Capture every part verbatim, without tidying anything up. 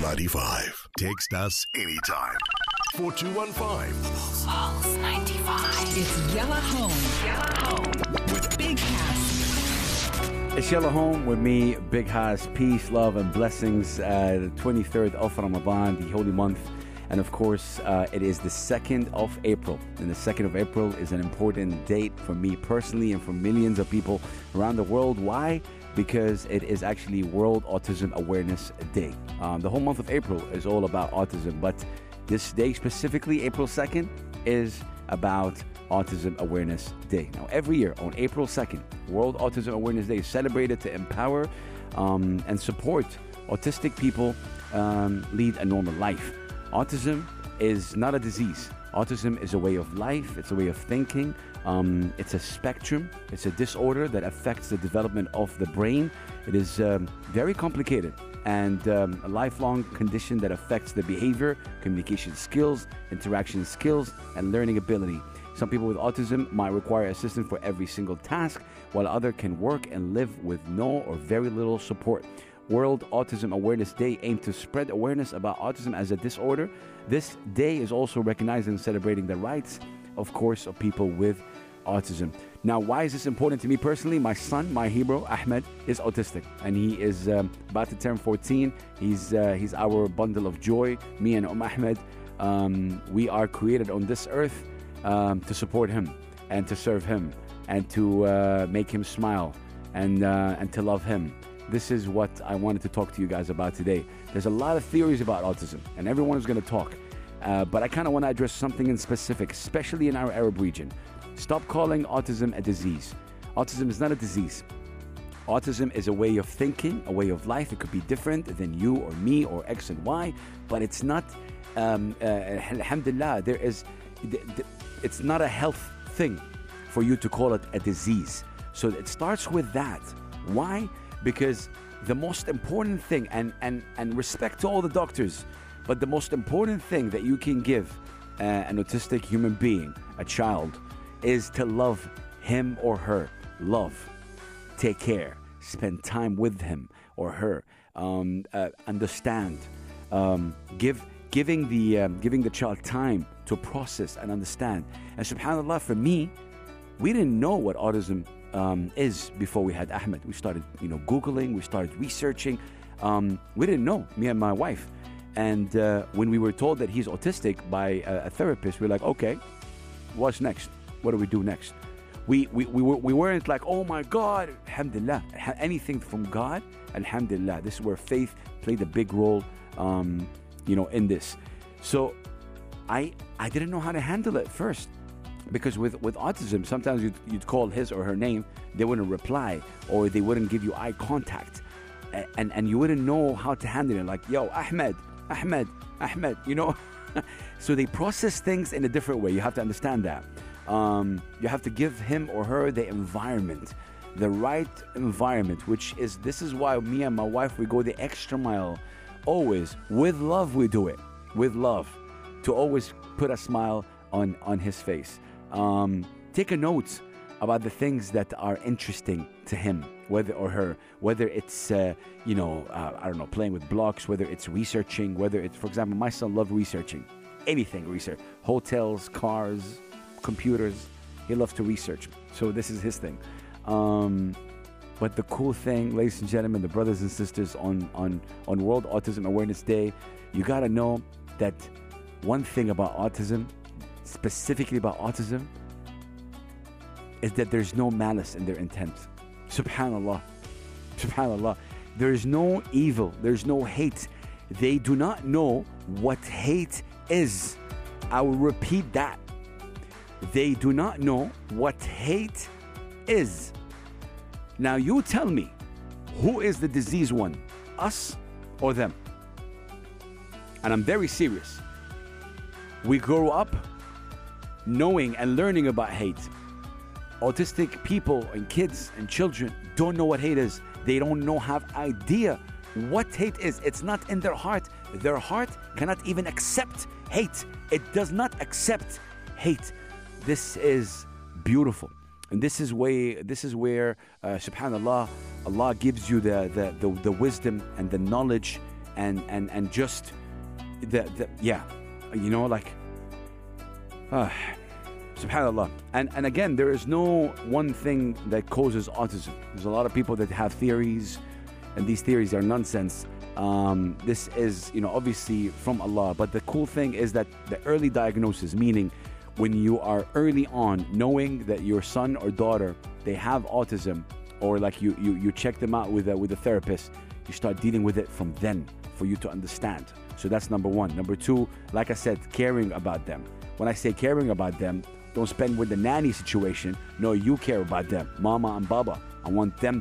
ninety-five. Text us anytime. four two one five. Pulse ninety-five. It's Yella Home. Yella Home. With Big Hass. It's Yella Home with me, Big Hass. Peace, love, and blessings. Uh, the twenty-third of Ramadan, the holy month. And of course, uh, it is the second of April. And the second of April is an important date for me personally and for millions of people around the world. Why? Because it is actually World Autism Awareness Day. Um, the whole month of April is all about autism, but this day specifically, April second, is about Autism Awareness Day. Now, every year on April second, World Autism Awareness Day is celebrated to empower um, and support autistic people um, lead a normal life. Autism is not a disease. Autism is a way of life. It's a way of thinking. Um, it's a spectrum. It's a disorder that affects the development of the brain. It is um, very complicated and um, a lifelong condition that affects the behavior, communication skills, interaction skills, and learning ability. Some people with autism might require assistance for every single task, while others can work and live with no or very little support. World Autism Awareness Day aims to spread awareness about autism as a disorder. This day is also recognizing and celebrating the rights, of course, of people with autism. Now, why is this important to me personally? My son, my hero, Ahmed, is autistic, and he is um, about to turn fourteen. He's uh, he's our bundle of joy. Me and Umm Ahmed, um, we are created on this earth um, to support him and to serve him and to uh, make him smile and uh, and to love him. This is what I wanted to talk to you guys about today. There's a lot of theories about autism, and everyone is going to talk. Uh, but I kind of want to address something in specific, especially in our Arab region. Stop calling autism a disease. Autism is not a disease. Autism is a way of thinking, a way of life. It could be different than you or me or X and Y, but it's not, um, uh, alhamdulillah, there is, it's not a health thing for you to call it a disease. So it starts with that. Why? Because the most important thing, and, and, and respect to all the doctors, but the most important thing that you can give uh, an autistic human being, a child, is to love him or her. Love, take care, spend time with him or her, um, uh, understand, um, give giving the um, giving the child time to process and understand. And subhanAllah, for me, we didn't know what autism Um, is before we had Ahmed. We started, you know, Googling, we started researching. Um, we didn't know, me and my wife. And uh, when we were told that he's autistic by a, a therapist, we we're like, okay, what's next? What do we do next? We we we, were, we weren't like, oh my God, alhamdulillah, anything from God, alhamdulillah. This is where faith played a big role, um, you know, in this. So I I didn't know how to handle it first. Because with, with autism, sometimes you'd, you'd call his or her name, they wouldn't reply, or they wouldn't give you eye contact, and, and, and you wouldn't know how to handle it. Like, yo, Ahmed, Ahmed, Ahmed, you know? So they process things in a different way. You have to understand that. Um, you have to give him or her the environment, the right environment, which is, this is why me and my wife, we go the extra mile. Always, with love, we do it. With love. To always put a smile on, on his face. Um, take a note about the things that are interesting to him, whether or her, whether it's, uh, you know, uh, I don't know, playing with blocks, whether it's researching, whether it's, for example, my son loves researching, anything research, hotels, cars, computers, he loves to research. So this is his thing. Um, but the cool thing, ladies and gentlemen, the brothers and sisters, on, on, on World Autism Awareness Day, you got to know that one thing about autism, specifically about autism, is that there's no malice in their intent. Subhanallah. Subhanallah. There is no evil. There's no hate. They do not know what hate is. I will repeat that. They do not know what hate is. Now you tell me, who is the diseased one? Us or them? And I'm very serious. We grow up knowing and learning about hate. Autistic people and kids and children don't know what hate is. They don't know, have idea what hate is. It's not in their heart. Their heart cannot even accept hate. It does not accept hate. This is beautiful. And this is where, this is where uh, subhanallah, Allah gives you the, the, the, the wisdom and the knowledge and and and just the, the yeah, you know, like uh, subhanallah. And and again, there is no one thing that causes autism. There's a lot of people that have theories, and these theories are nonsense. Um, this is, you know, obviously from Allah. But the cool thing is that the early diagnosis, meaning when you are early on knowing that your son or daughter, they have autism, or like you you, you check them out with a, with a therapist, you start dealing with it from then for you to understand. So that's number one. Number two, like I said, caring about them. When I say caring about them, don't spend with the nanny situation. No, you care about them, mama and baba. I want them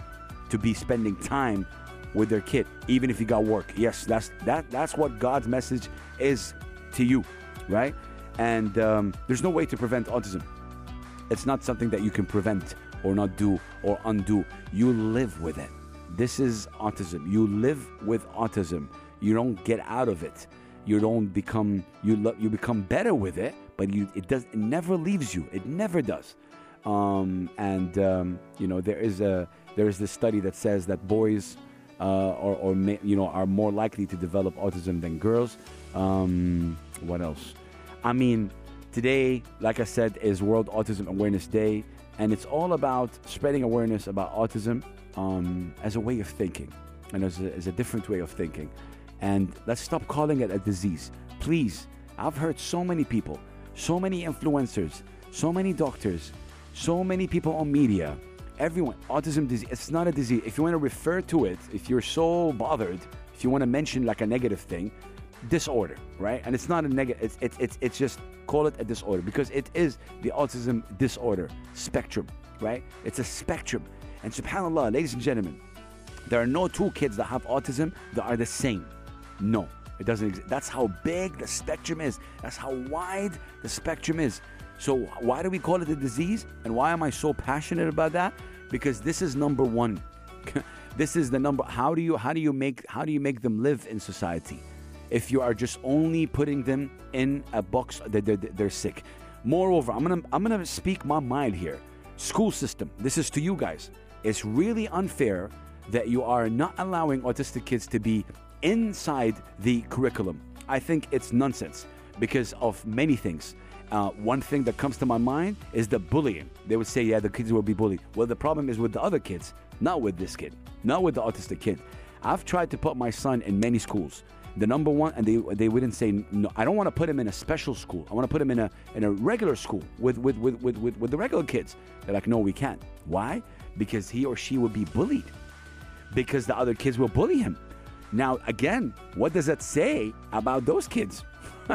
to be spending time with their kid, even if you got work. Yes, that's that. That's what God's message is to you, right? And um, there's no way to prevent autism. It's not something that you can prevent or not do or undo. You live with it. This is autism. You live with autism. You don't get out of it. You don't become you lo- you become better with it, but you it does it never leaves you. It never does. Um, and um, you know there is a there is this study that says that boys uh, or or may, you know are more likely to develop autism than girls. Um, what else? I mean, today, like I said, is World Autism Awareness Day, and it's all about spreading awareness about autism um, as a way of thinking, and as a, as a different way of thinking. And let's stop calling it a disease. Please, I've heard so many people, so many influencers, so many doctors, so many people on media, everyone, autism disease, it's not a disease. If you want to refer to it, if you're so bothered, if you want to mention like a negative thing, disorder, right? And it's not a negative, it's, it's, it's, it's just call it a disorder, because it is the autism disorder spectrum, right? It's a spectrum. And subhanAllah, ladies and gentlemen, there are no two kids that have autism that are the same. No, it doesn't exist. That's how big the spectrum is. That's how wide the spectrum is. So why do we call it a disease? And why am I so passionate about that? Because this is number one. This is the number. How do you how do you make how do you make them live in society? If you are just only putting them in a box that they're, they're sick. Moreover, I'm gonna I'm gonna speak my mind here. School system. This is to you guys. It's really unfair that you are not allowing autistic kids to be inside the curriculum. I think it's nonsense because of many things. Uh, one thing that comes to my mind is the bullying. They would say, yeah, the kids will be bullied. Well, the problem is with the other kids, not with this kid, not with the autistic kid. I've tried to put my son in many schools. The number one, and they they wouldn't say, no, I don't want to put him in a special school. I want to put him in a in a regular school with with, with, with, with with the regular kids. They're like, no, we can't. Why? Because he or she will be bullied. Because the other kids will bully him. Now, again, what does that say about those kids?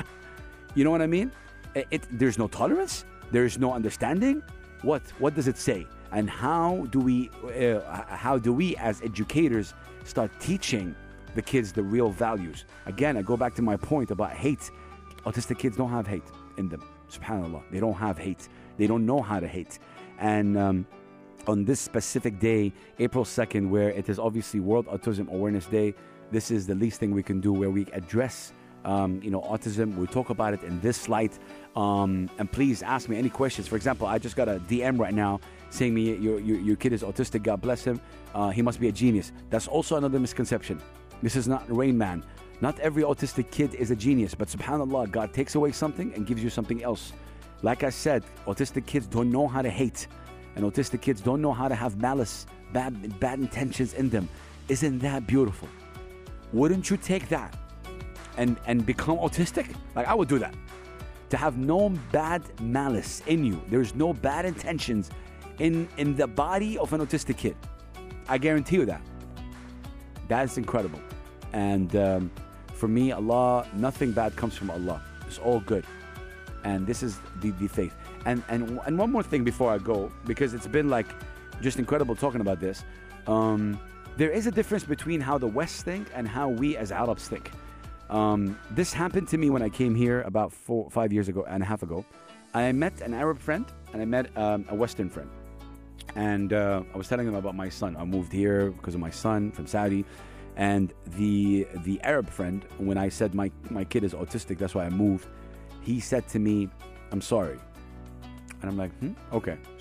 You know what I mean? It, it, there's no tolerance. There's no understanding. What? What does it say? And how do we, uh, how do we as educators start teaching the kids the real values? Again, I go back to my point about hate. Autistic kids don't have hate in them. SubhanAllah. They don't have hate. They don't know how to hate. And um, on this specific day, April second, where it is obviously World Autism Awareness Day, this is the least thing we can do, where we address um, you know, autism. We talk about it in this light. Um, and please ask me any questions. For example, I just got a D M right now saying me, your, your, your kid is autistic, God bless him. Uh, he must be a genius. That's also another misconception. This is not Rain Man. Not every autistic kid is a genius, but subhanAllah, God takes away something and gives you something else. Like I said, autistic kids don't know how to hate. And autistic kids don't know how to have malice, bad, bad intentions in them. Isn't that beautiful? Wouldn't you take that and, and become autistic? Like, I would do that. To have no bad malice in you. There's no bad intentions in, in the body of an autistic kid. I guarantee you that. That's incredible. And um, for me, Allah, nothing bad comes from Allah. It's all good. And this is the, the faith. And, and and one more thing before I go, because it's been like just incredible talking about this. Um, there is a difference between how the West think and how we as Arabs think. Um, this happened to me when I came here about four, five years ago and a half ago. I met an Arab friend and I met um, a Western friend. And uh, I was telling them about my son. I moved here because of my son from Saudi. And the the Arab friend, when I said my, my kid is autistic, that's why I moved, he said to me, I'm sorry. And I'm like, hmm, okay. So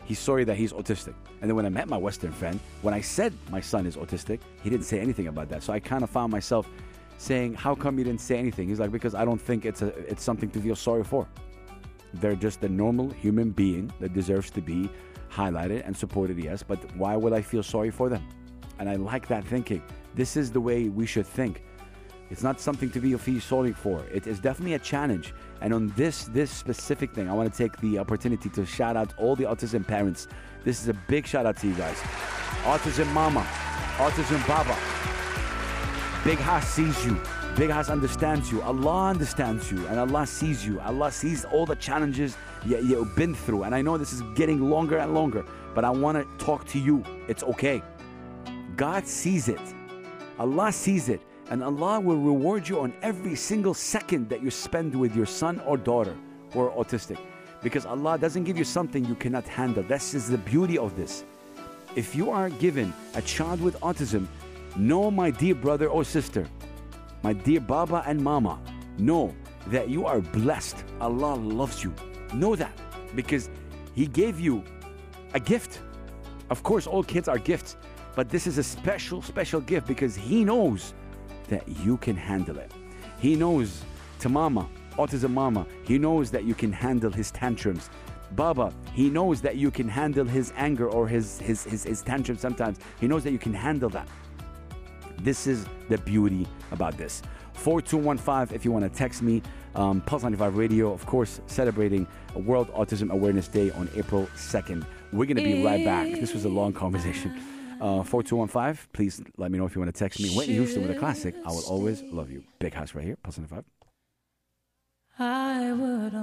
he's sorry that he's autistic. And then when I met my Western friend, when I said my son is autistic, he didn't say anything about that. So I kind of found myself saying, how come you didn't say anything? He's like, because I don't think it's a it's something to feel sorry for. They're just a normal human being that deserves to be highlighted and supported, yes, but why would I feel sorry for them? And I like that thinking. This is the way we should think. It's not something to be feel sorry for. It is definitely a challenge. And on this this specific thing, I want to take the opportunity to shout out all the autism parents. This is a big shout out to you guys. Autism mama, autism baba. Big Haas sees you. Big Haas understands you. Allah understands you. And Allah sees you. Allah sees all the challenges you, you've been through. And I know this is getting longer and longer, but I want to talk to you. It's okay. God sees it. Allah sees it. And Allah will reward you on every single second that you spend with your son or daughter who are autistic. Because Allah doesn't give you something you cannot handle. This is the beauty of this. If you are given a child with autism, know, my dear brother or sister, my dear Baba and Mama, know that you are blessed. Allah loves you. Know that. Because He gave you a gift. Of course, all kids are gifts. But this is a special, special gift because He knows that you can handle it. He knows, to Mama, autism Mama, He knows that you can handle his tantrums. Baba, he knows that you can handle his anger or his, his, his, his tantrums sometimes. He knows that you can handle that. This is the beauty about this. four two one five if you want to text me. Um, Pulse ninety-five Radio, of course, celebrating World Autism Awareness Day on April second. We're going to be right back. This was a long conversation. Uh, four two one five, please let me know if you want to text me. Whitney Houston with a classic. I will always love you. Big House right here, Pulse ninety-five. I would